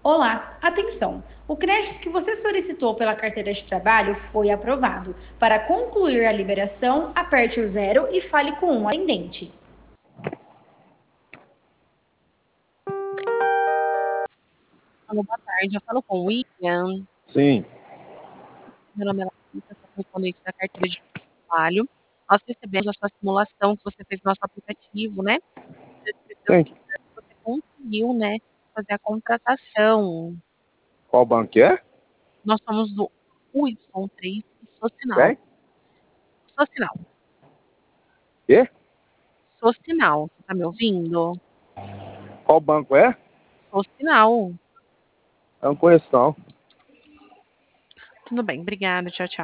Olá, atenção! O crédito que você solicitou pela carteira de trabalho foi aprovado. Para concluir a liberação, aperte o zero e fale com um atendente. Alô, boa tarde. Eu falo com o William. Sim, Meu nome é Larissa, sou correspondente da carteira de trabalho. Nós recebemos a sua simulação que você fez no nosso aplicativo, né? Descreveu sim. que você conseguiu, né, fazer a contratação. Qual banco que é? Nós somos do Y3 e Socinal. Quem? Socinal. Quê? Socinal. Você tá me ouvindo? Qual banco é? Socinal. Eu não conheço, não. Tudo bem, obrigada. Tchau, tchau.